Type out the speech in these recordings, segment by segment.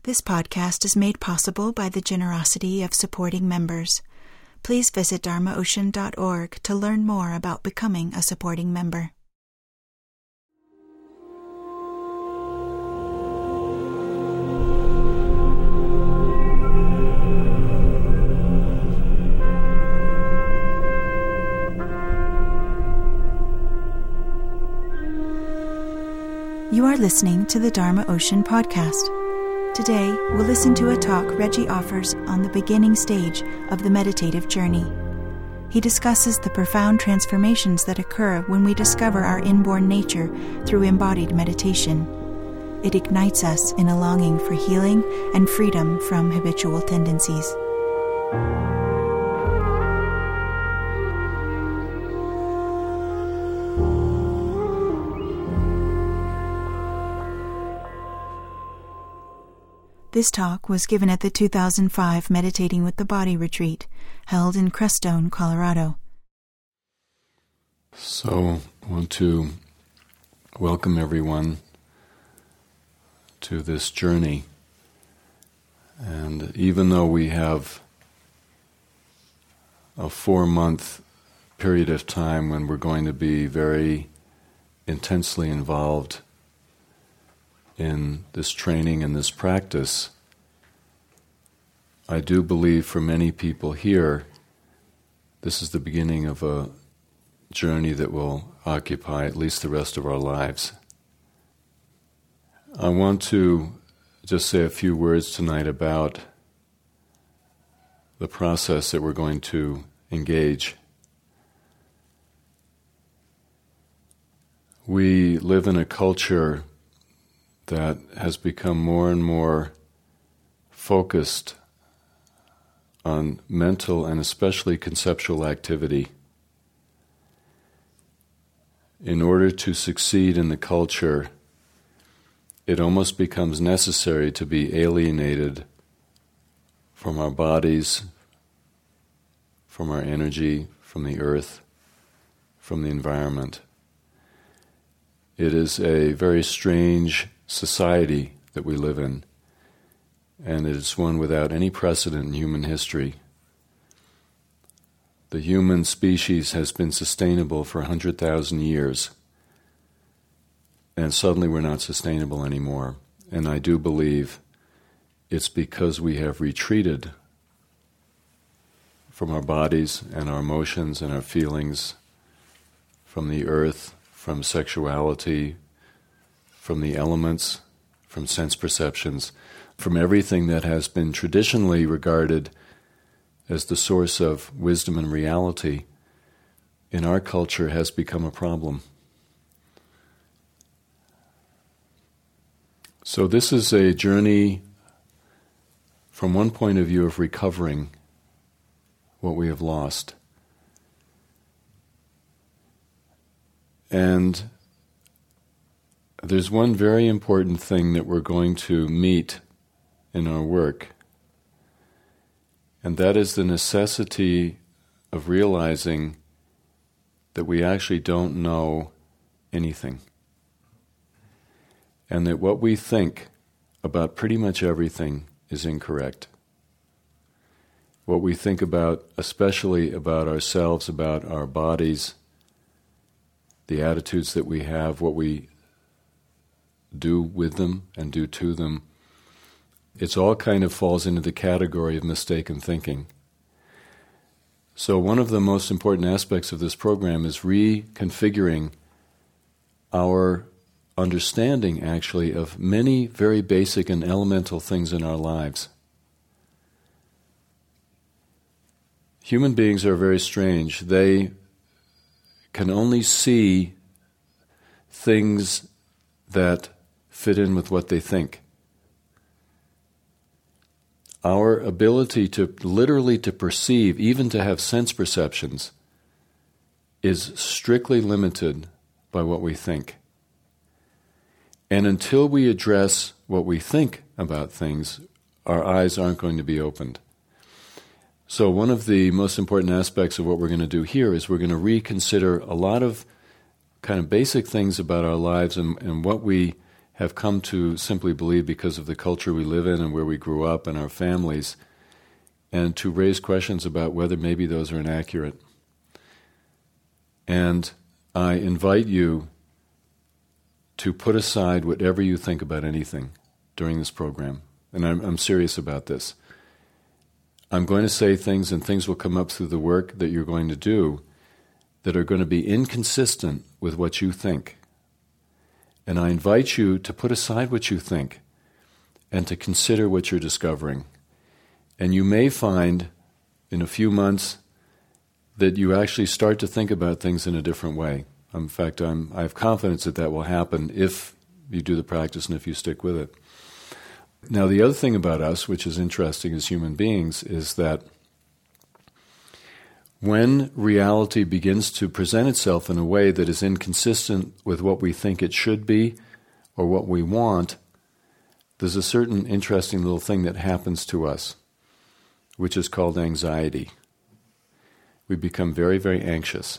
This podcast is made possible by the generosity of supporting members. Please visit dharmaocean.org to learn more about becoming a supporting member. You are listening to the Dharma Ocean podcast. Today, we'll listen to a talk Reggie offers on the beginning stage of the meditative journey. He discusses the profound transformations that occur when we discover our inborn nature through embodied meditation. It ignites us in a longing for healing and freedom from habitual tendencies. This talk was given at the 2005 Meditating with the Body retreat, held in Crestone, Colorado. So, I want to welcome everyone to this journey. And even though we have a 4-month period of time when we're going to be very intensely involved in this training and this practice, I do believe for many people here, this is the beginning of a journey that will occupy at least the rest of our lives. I want to just say a few words tonight about the process that we're going to engage. We live in a culture that has become more and more focused on mental and especially conceptual activity. In order to succeed in the culture, it almost becomes necessary to be alienated from our bodies, from our energy, from the earth, from the environment. It is a very strange society that we live in, and it is one without any precedent in human history. The human species has been sustainable for 100,000 years, and suddenly we're not sustainable anymore. And I do believe it's because we have retreated from our bodies and our emotions and our feelings, from the earth, from sexuality, from the elements, from sense perceptions, from everything that has been traditionally regarded as the source of wisdom and reality, in our culture has become a problem. So this is a journey from one point of view of recovering what we have lost. And there's one very important thing that we're going to meet in our work, and that is the necessity of realizing that we actually don't know anything, and that what we think about pretty much everything is incorrect. What we think about, especially about ourselves, about our bodies, the attitudes that we have, what we do with them and do to them, it's all kind of falls into the category of mistaken thinking. So one of the most important aspects of this program is reconfiguring our understanding, actually, of many very basic and elemental things in our lives. Human beings are very strange. They can only see things that fit in with what they think. Our ability to literally to perceive, even to have sense perceptions, is strictly limited by what we think. And until we address what we think about things, our eyes aren't going to be opened. So one of the most important aspects of what we're going to do here is we're going to reconsider a lot of kind of basic things about our lives and what we have come to simply believe because of the culture we live in and where we grew up and our families, and to raise questions about whether maybe those are inaccurate. And I invite you to put aside whatever you think about anything during this program. And I'm serious about this. I'm going to say things, and things will come up through the work that you're going to do that are going to be inconsistent with what you think. And I invite you to put aside what you think and to consider what you're discovering. And you may find in a few months that you actually start to think about things in a different way. In fact, I have confidence that will happen if you do the practice and if you stick with it. Now, the other thing about us, which is interesting as human beings, is that when reality begins to present itself in a way that is inconsistent with what we think it should be or what we want, there's a certain interesting little thing that happens to us, which is called anxiety. We become very, very anxious.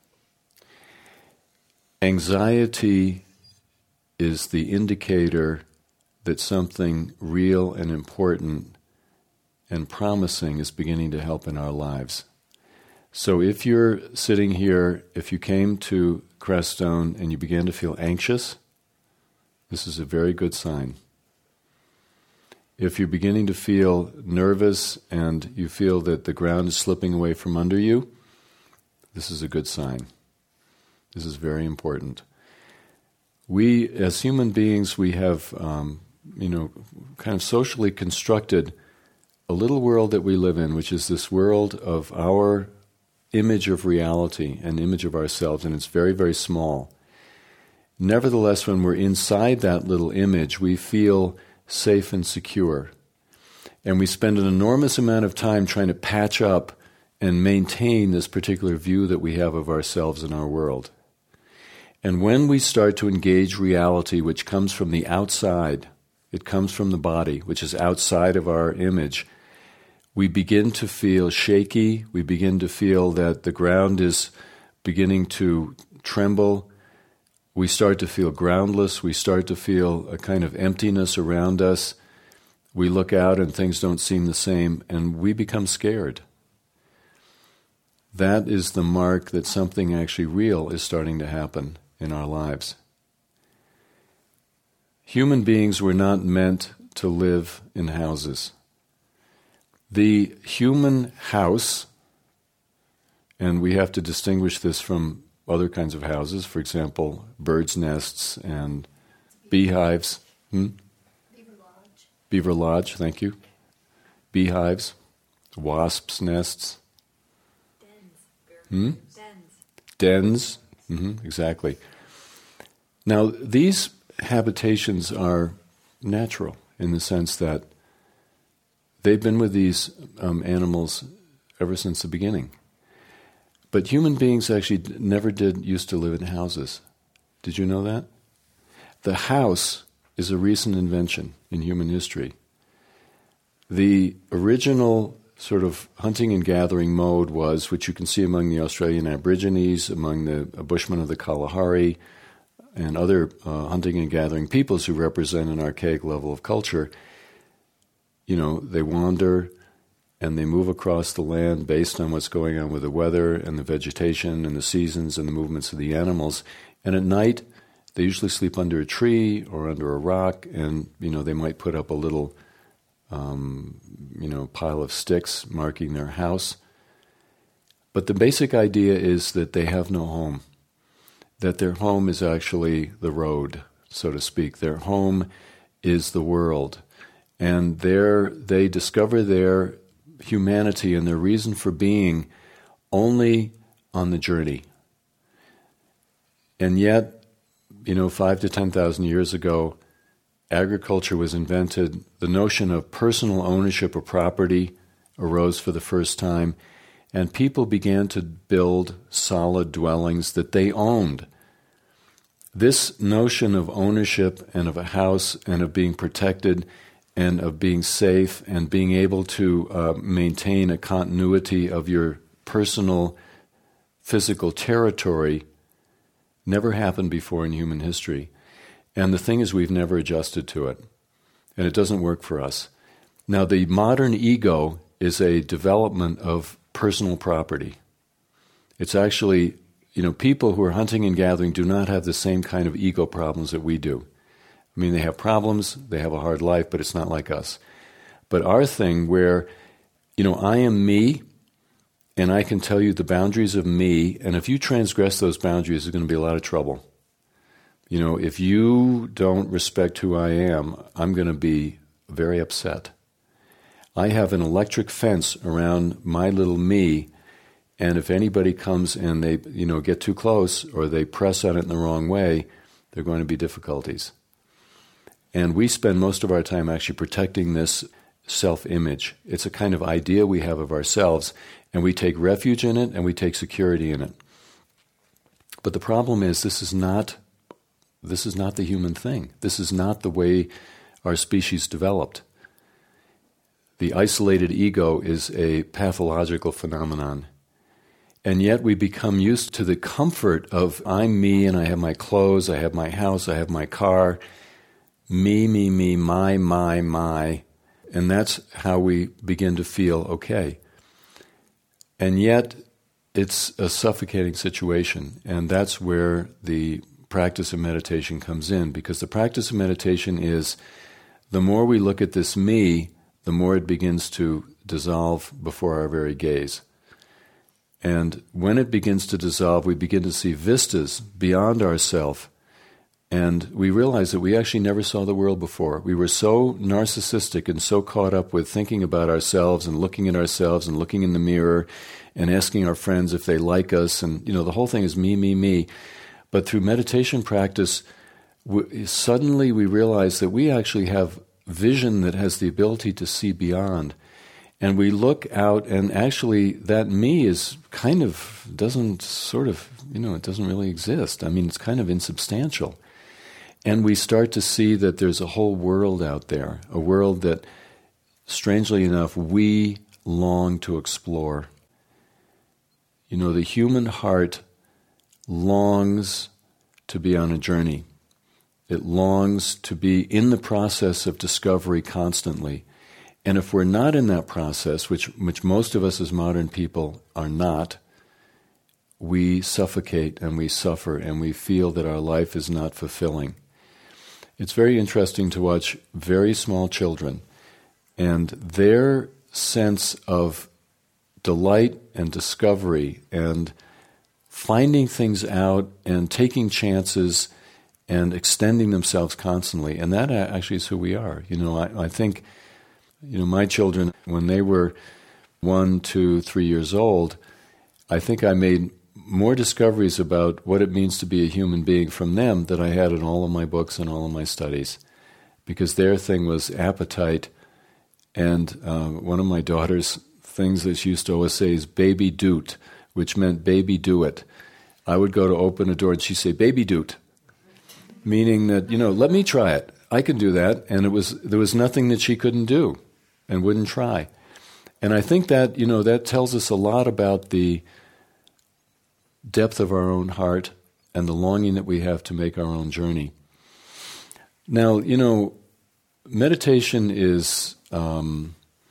Anxiety is the indicator that something real and important and promising is beginning to help in our lives. So if you're sitting here, if you came to Crestone and you began to feel anxious, this is a very good sign. If you're beginning to feel nervous and you feel that the ground is slipping away from under you, this is a good sign. This is very important. We, as human beings, we have, kind of socially constructed a little world that we live in, which is this world of our image of reality, an image of ourselves, and it's very, very small. Nevertheless, when we're inside that little image, we feel safe and secure. And we spend an enormous amount of time trying to patch up and maintain this particular view that we have of ourselves and our world. And when we start to engage reality, which comes from the outside, it comes from the body, which is outside of our image, we begin to feel shaky, we begin to feel that the ground is beginning to tremble, we start to feel groundless, we start to feel a kind of emptiness around us, we look out and things don't seem the same, and we become scared. That is the mark that something actually real is starting to happen in our lives. Human beings were not meant to live in houses. The human house, and we have to distinguish this from other kinds of houses, for example, birds' nests and beehives. Beaver Lodge. Beaver Lodge, thank you. Beehives, wasps' nests. Dens. Dens. Exactly. Now, these habitations are natural in the sense that they've been with these animals ever since the beginning. But human beings actually never used to live in houses. Did you know that? The house is a recent invention in human history. The original sort of hunting and gathering mode was, which you can see among the Australian Aborigines, among the Bushmen of the Kalahari, and other hunting and gathering peoples who represent an archaic level of culture. They wander and they move across the land based on what's going on with the weather and the vegetation and the seasons and the movements of the animals. And at night, they usually sleep under a tree or under a rock, and they might put up a little pile of sticks marking their house. But the basic idea is that they have no home, that their home is actually the road, so to speak. Their home is the world. And there they discover their humanity and their reason for being only on the journey. And yet, 5,000 to 10,000 years ago, agriculture was invented. The notion of personal ownership of property arose for the first time, and people began to build solid dwellings that they owned. This notion of ownership and of a house and of being protected and of being safe and being able to maintain a continuity of your personal physical territory never happened before in human history. And the thing is, we've never adjusted to it. And it doesn't work for us. Now, the modern ego is a development of personal property. It's actually, people who are hunting and gathering do not have the same kind of ego problems that we do. I mean, they have problems, they have a hard life, but it's not like us. But our thing where, I am me, and I can tell you the boundaries of me, and if you transgress those boundaries, there's going to be a lot of trouble. If you don't respect who I am, I'm going to be very upset. I have an electric fence around my little me, and if anybody comes and they, get too close or they press on it in the wrong way, there are going to be difficulties. And we spend most of our time actually protecting this self-image. It's a kind of idea we have of ourselves, and we take refuge in it and we take security in it. But the problem is this is not the human thing. This is not the way our species developed. The isolated ego is a pathological phenomenon. And yet we become used to the comfort of I'm me and I have my clothes, I have my house, I have my car, me, my. And that's how we begin to feel okay. And yet it's a suffocating situation. And that's where the practice of meditation comes in. Because the practice of meditation is the more we look at this me, the more it begins to dissolve before our very gaze. And when it begins to dissolve, we begin to see vistas beyond ourself, and we realize that we actually never saw the world before. We were so narcissistic and so caught up with thinking about ourselves and looking at ourselves and looking in the mirror and asking our friends if they like us, and the whole thing is me. But through meditation practice, suddenly we realize that we actually have vision that has the ability to see beyond. And we look out, and actually that me is kind of, it doesn't really exist. I mean, it's kind of insubstantial. And we start to see that there's a whole world out there, a world that, strangely enough, we long to explore. The human heart longs to be on a journey. It longs to be in the process of discovery constantly. And if we're not in that process, which most of us as modern people are not, we suffocate and we suffer and we feel that our life is not fulfilling. It's very interesting to watch very small children and their sense of delight and discovery and finding things out and taking chances and extending themselves constantly. And that actually is who we are. I think, my children, when they were 1, 2, 3 years old, I think I made more discoveries about what it means to be a human being from them than I had in all of my books and all of my studies. Because their thing was appetite. And one of my daughter's things that she used to always say is baby doot, which meant baby do it. I would go to open a door and she'd say, baby doot. Meaning that, let me try it. I can do that. And there was nothing that she couldn't do and wouldn't try. And I think that, that tells us a lot about the depth of our own heart and the longing that we have to make our own journey. Now, meditation is, from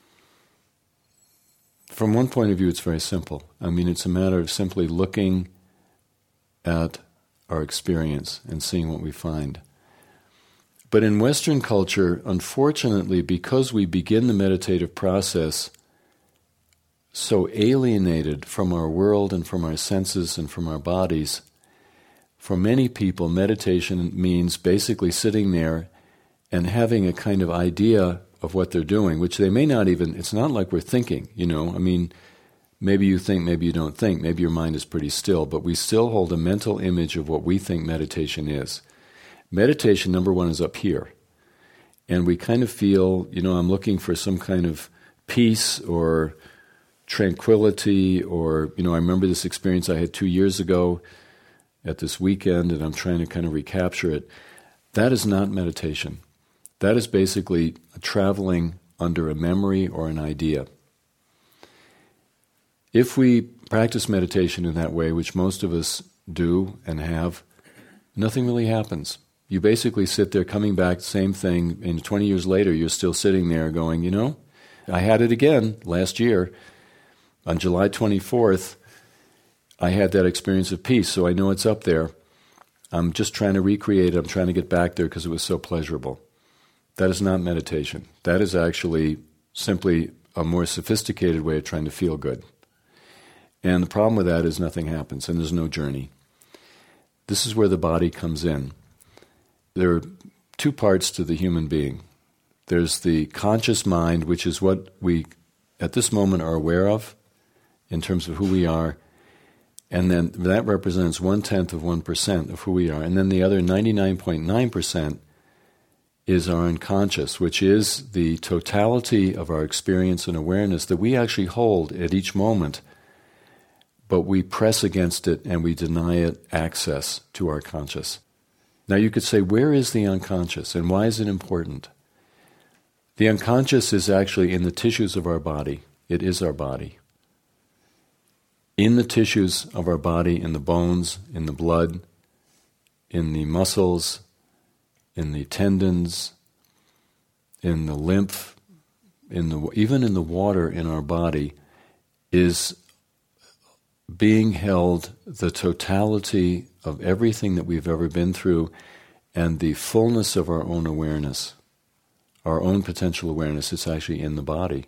one point of view, it's very simple. I mean, it's a matter of simply looking at our experience and seeing what we find. But in Western culture, unfortunately, because we begin the meditative process so alienated from our world and from our senses and from our bodies, for many people, meditation means basically sitting there and having a kind of idea of what they're doing, which they may not even, it's not like we're thinking, I mean, maybe you think, maybe you don't think, maybe your mind is pretty still, but we still hold a mental image of what we think meditation is. Meditation, number one, is up here. And we kind of feel, I'm looking for some kind of peace or tranquility, or, I remember this experience I had 2 years ago at this weekend, and I'm trying to kind of recapture it. That is not meditation. That is basically traveling under a memory or an idea. If we practice meditation in that way, which most of us do and have, nothing really happens. You basically sit there coming back, same thing, and 20 years later you're still sitting there going, you know, I had it again last year. On July 24th, I had that experience of peace, so I know it's up there. I'm just trying to recreate it. I'm trying to get back there because it was so pleasurable. That is not meditation. That is actually simply a more sophisticated way of trying to feel good. And the problem with that is nothing happens, and there's no journey. This is where the body comes in. There are two parts to the human being. There's the conscious mind, which is what we, at this moment, are aware of in terms of who we are, and then that represents 0.1% of who we are. And then the other 99.9% is our unconscious, which is the totality of our experience and awareness that we actually hold at each moment, but we press against it and we deny it access to our conscious. Now you could say, where is the unconscious and why is it important? The unconscious is actually in the tissues of our body. It is our body. In the tissues of our body, in the bones, in the blood, in the muscles, in the tendons, in the lymph, even in the water in our body, is being held the totality of everything that we've ever been through and the fullness of our own awareness, our own potential awareness. It's actually in the body.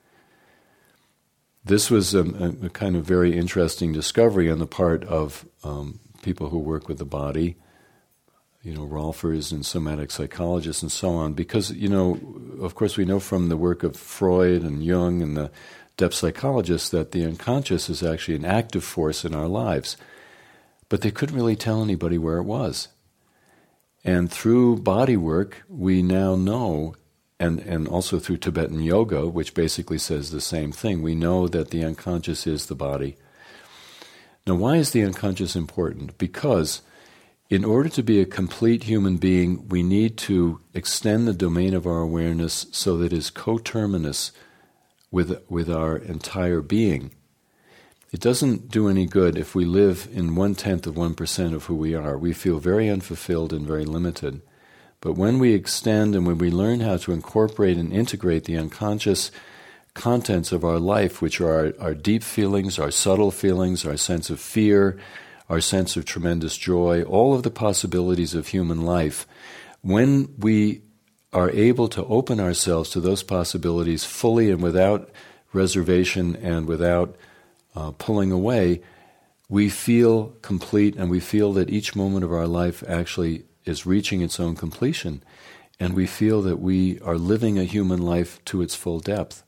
This was a kind of very interesting discovery on the part of people who work with the body, you know, Rolfers and somatic psychologists and so on, because, you know, of course we know from the work of Freud and Jung and the depth psychologists that the unconscious is actually an active force in our lives. But they couldn't really tell anybody where it was. And through body work, we now know, and also through Tibetan yoga, which basically says the same thing, we know that the unconscious is the body. Now, why is the unconscious important? Because in order to be a complete human being, we need to extend the domain of our awareness so that it is coterminous with our entire being. It doesn't do any good if we live in 0.1% of who we are. We feel very unfulfilled and very limited. But when we extend and when we learn how to incorporate and integrate the unconscious contents of our life, which are our deep feelings, our subtle feelings, our sense of fear, our sense of tremendous joy, all of the possibilities of human life, when we are able to open ourselves to those possibilities fully and without reservation and without pulling away, we feel complete and we feel that each moment of our life actually is reaching its own completion, and we feel that we are living a human life to its full depth.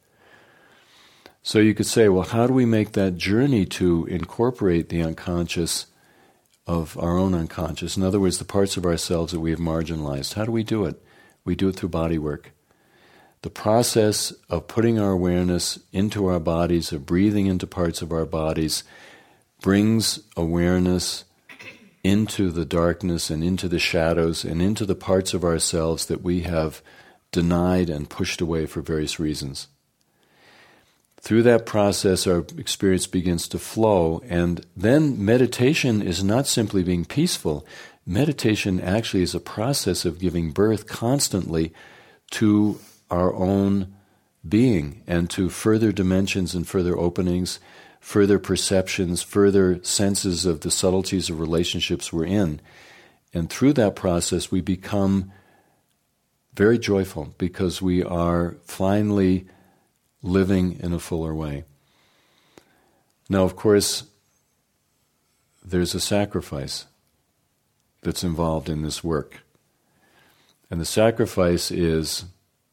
So you could say, well, how do we make that journey to incorporate the unconscious of our own unconscious? In other words, the parts of ourselves that we have marginalized. How do we do it? We do it through body work. The process of putting our awareness into our bodies, of breathing into parts of our bodies, brings awareness into the darkness and into the shadows and into the parts of ourselves that we have denied and pushed away for various reasons. Through that process, our experience begins to flow, and then meditation is not simply being peaceful. Meditation actually is a process of giving birth constantly to our own being and to further dimensions and further openings, further perceptions, further senses of the subtleties of relationships we're in. And through that process, we become very joyful because we are finally living in a fuller way. Now, of course, there's a sacrifice that's involved in this work. And the sacrifice is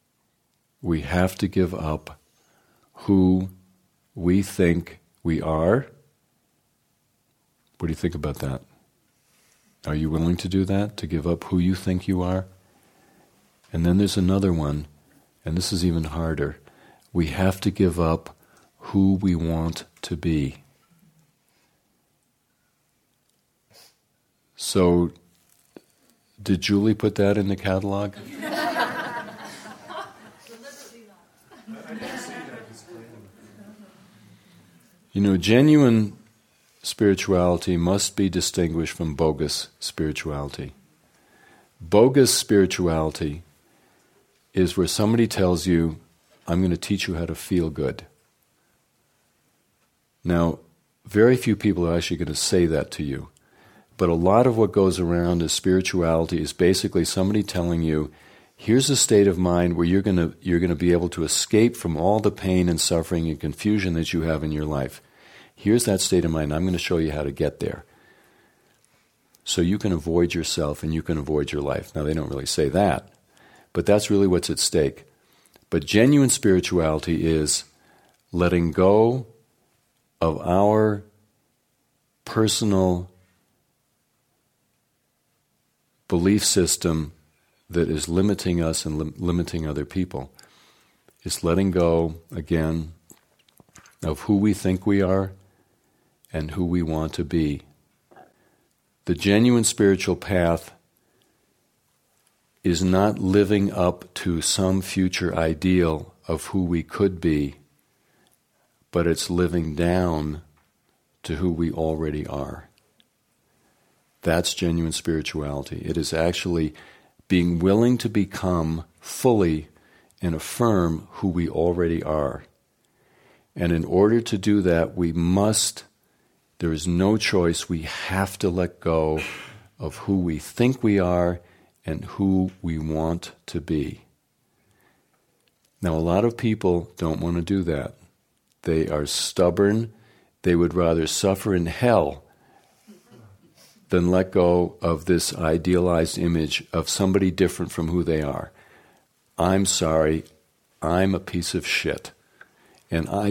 we have to give up who we think we are. What do you think about that? Are you willing to do that, to give up who you think you are? And then there's another one, and this is even harder. We have to give up who we want to be. So, did Julie put that in the catalog? You know, genuine spirituality must be distinguished from bogus spirituality. Bogus spirituality is where somebody tells you, I'm going to teach you how to feel good. Now, very few people are actually going to say that to you. But a lot of what goes around as spirituality is basically somebody telling you, here's a state of mind where you're going to be able to escape from all the pain and suffering and confusion that you have in your life. Here's that state of mind. I'm going to show you how to get there. So you can avoid yourself and you can avoid your life. Now, they don't really say that, but that's really what's at stake. But genuine spirituality is letting go of our personal belief system that is limiting us and limiting other people. It's letting go, again, of who we think we are and who we want to be. The genuine spiritual path is not living up to some future ideal of who we could be, but it's living down to who we already are. That's genuine spirituality. It is actually being willing to become fully and affirm who we already are. And in order to do that, there is no choice, we have to let go of who we think we are and who we want to be. Now, a lot of people don't want to do that. They are stubborn. They would rather suffer in hell than let go of this idealized image of somebody different from who they are. I'm sorry, I'm a piece of shit. And I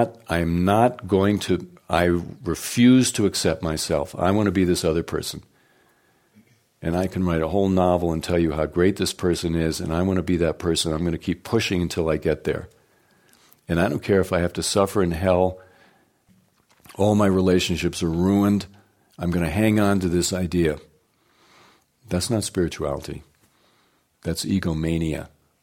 refuse to accept myself. I want to be this other person. And I can write a whole novel and tell you how great this person is, and I want to be that person. I'm going to keep pushing until I get there. And I don't care if I have to suffer in hell. All my relationships are ruined. I'm going to hang on to this idea. That's not spirituality. That's egomania.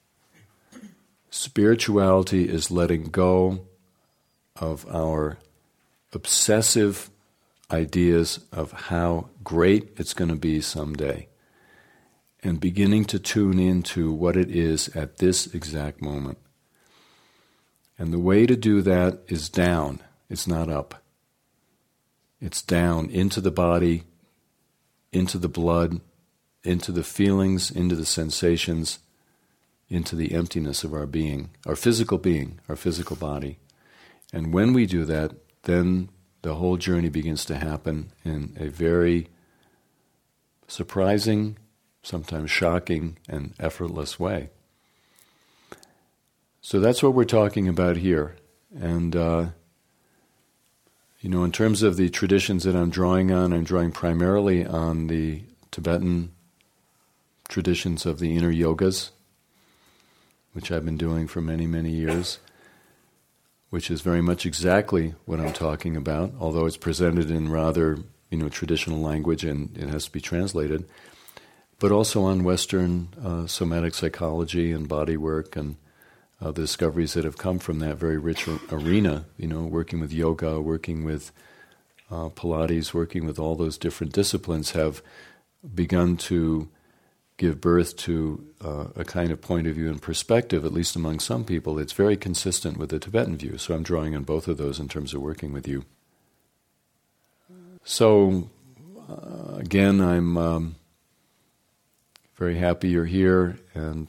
Spirituality is letting go of our obsessive ideas of how great it's going to be someday and beginning to tune into what it is at this exact moment. And the way to do that is down. It's not up. It's down into the body, into the blood, into the feelings, into the sensations, into the emptiness of our being, our physical body. And when we do that, then the whole journey begins to happen in a very surprising, sometimes shocking, and effortless way. So that's what we're talking about here. And, in terms of the traditions that I'm drawing on, I'm drawing primarily on the Tibetan traditions of the inner yogas, which I've been doing for many, many years, which is very much exactly what I'm talking about, although it's presented in rather, traditional language and it has to be translated, but also on Western somatic psychology and body work and the discoveries that have come from that very rich arena, working with yoga, working with Pilates, working with all those different disciplines have begun to give birth to a kind of point of view and perspective, at least among some people, it's very consistent with the Tibetan view. So I'm drawing on both of those in terms of working with you. So, again, I'm very happy you're here, and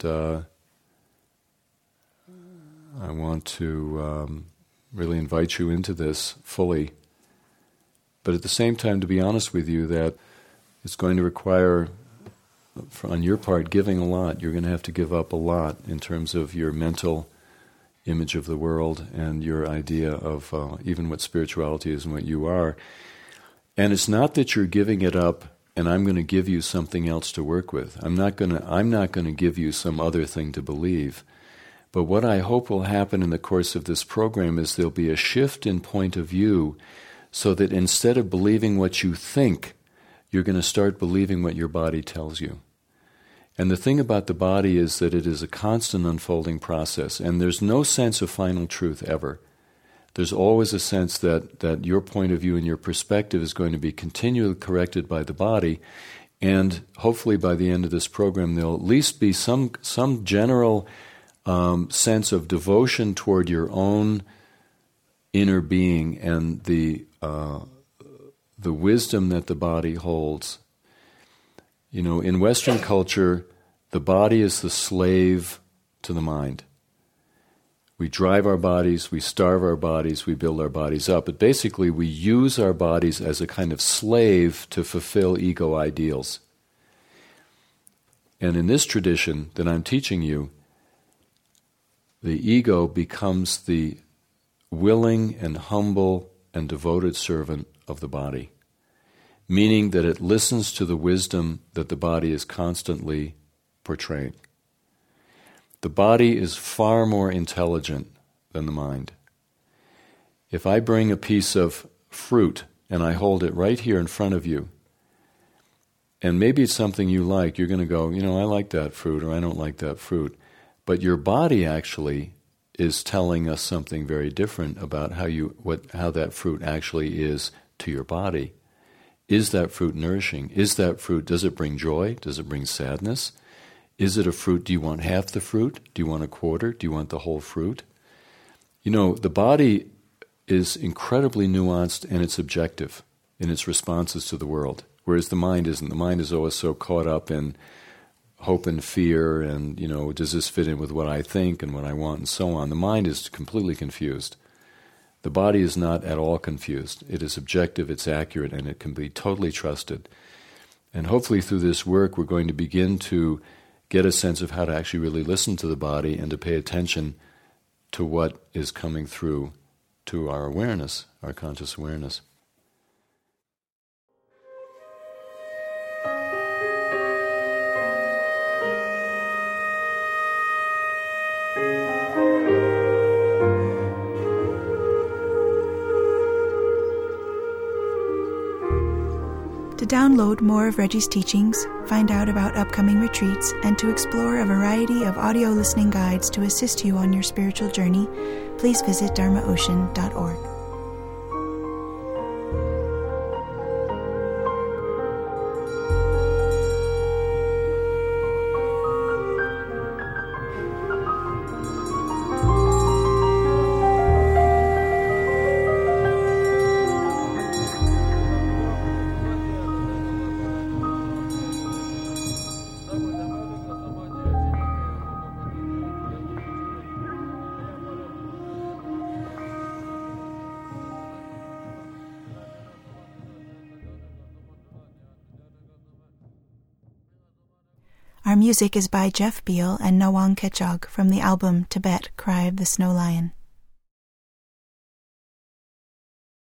I want to really invite you into this fully. But at the same time, to be honest with you, that it's going to require, on your part, giving a lot. You're going to have to give up a lot in terms of your mental image of the world and your idea of even what spirituality is and what you are. And it's not that you're giving it up and I'm going to give you something else to work with. I'm not going to give you some other thing to believe. But what I hope will happen in the course of this program is there'll be a shift in point of view so that instead of believing what you think, you're going to start believing what your body tells you. And the thing about the body is that it is a constant unfolding process, and there's no sense of final truth ever. There's always a sense that your point of view and your perspective is going to be continually corrected by the body, And hopefully by the end of this program, there'll at least be some general sense of devotion toward your own inner being and the wisdom that the body holds. You know, in Western culture, the body is the slave to the mind. We drive our bodies, we starve our bodies, we build our bodies up. But basically, we use our bodies as a kind of slave to fulfill ego ideals. And in this tradition that I'm teaching you, the ego becomes the willing and humble and devoted servant of the body, meaning that it listens to the wisdom that the body is constantly portraying. The body is far more intelligent than the mind. If I bring a piece of fruit and I hold it right here in front of you, and maybe it's something you like, you're going to go, you know, I like that fruit or I don't like that fruit. But your body actually is telling us something very different about how that fruit actually is to your body. Is that fruit nourishing? Is that fruit, does it bring joy? Does it bring sadness? Is it a fruit? Do you want half the fruit? Do you want a quarter? Do you want the whole fruit? You know, the body is incredibly nuanced and it's objective in its responses to the world, whereas the mind isn't. The mind is always so caught up in hope and fear and, you know, does this fit in with what I think and what I want and so on. The mind is completely confused. The body is not at all confused. It is objective, it's accurate, and it can be totally trusted. And hopefully through this work we're going to begin to get a sense of how to actually really listen to the body and to pay attention to what is coming through to our awareness, our conscious awareness. To download more of Reggie's teachings, find out about upcoming retreats, and to explore a variety of audio listening guides to assist you on your spiritual journey, please visit dharmaocean.org. Our music is by Jeff Beal and Nawang Kechog from the album Tibet, Cry of the Snow Lion.